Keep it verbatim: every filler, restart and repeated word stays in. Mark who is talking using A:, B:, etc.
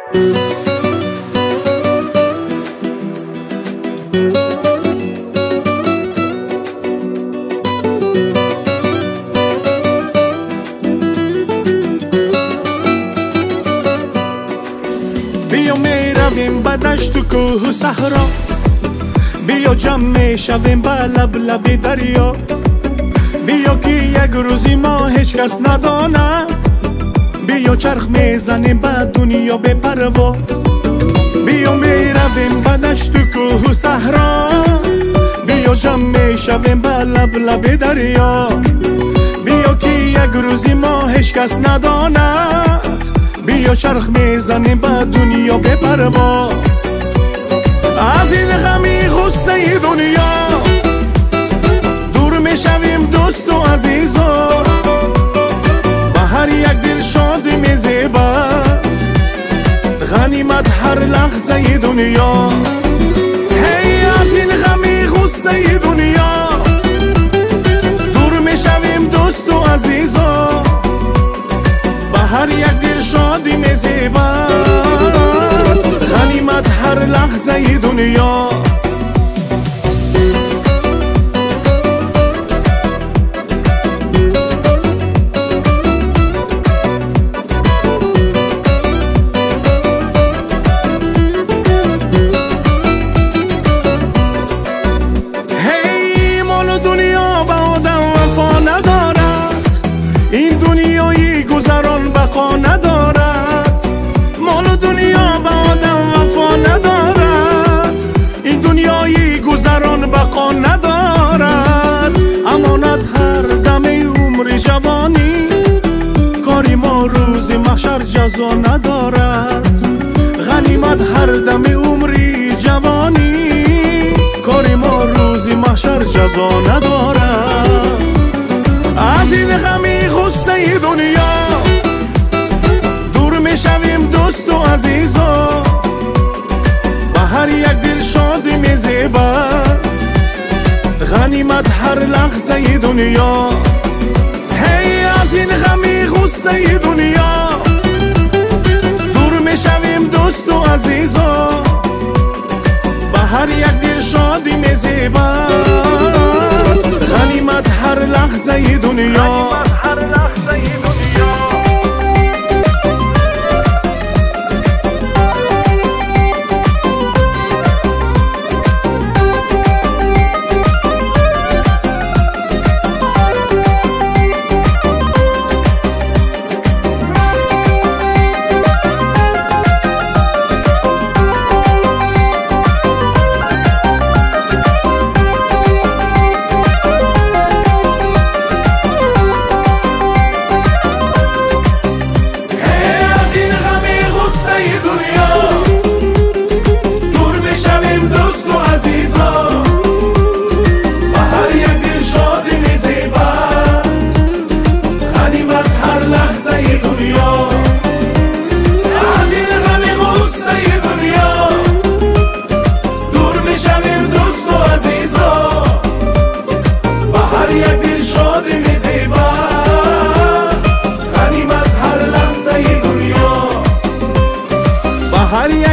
A: بیا میرویم بدشت و کوه و صحرا، بیا جمع شویم به لب لب دریا. بیا که یک روزی ما هیچ کس نداند، بیا چرخ میزنیم به دنیا به پروا. بیا میرویم بدشت و کوه و صحرا، بیا جمع شویم به لب لب دریا. بیا که یک روزی ما هیچ کس نداند، بیا چرخ میزنیم به دنیا به پروا. از این غمی غصه دنیا دور میشویم دوست و عزیزا، به هر یک دل شادی میزیبد غنیمت هر لحظه دنیا. هی از این غمی غصه دنیا دور میشویم دوست و عزیزا، به هر یک دل شادی میزیبد غنیمت هر لحظه دنیا. هی مال دنیا با آدم وفا ندارد، این دنیای گذران بقا ندارد. مال دنیا با آدم وفا ندارد، این دنیای گذران بقا ندارد. امانت هر دم عمر جوانی، کاری ما روز محشر جزا ندارد. غنیمت هر دم عمر جوانی، کاری ما روز محشر جزا ندارد. از این غمی غصه دنیا دور میشویم دوست و عزیزا، به هر یک دل شادی میزیبد غنیمت هر لحظه دنیا. هی از این غمی غصه دنیا دور میشویم دوست و عزیزا، به هر یک دل شادی میزیبد غنیمت هر لحظه دنیا. هر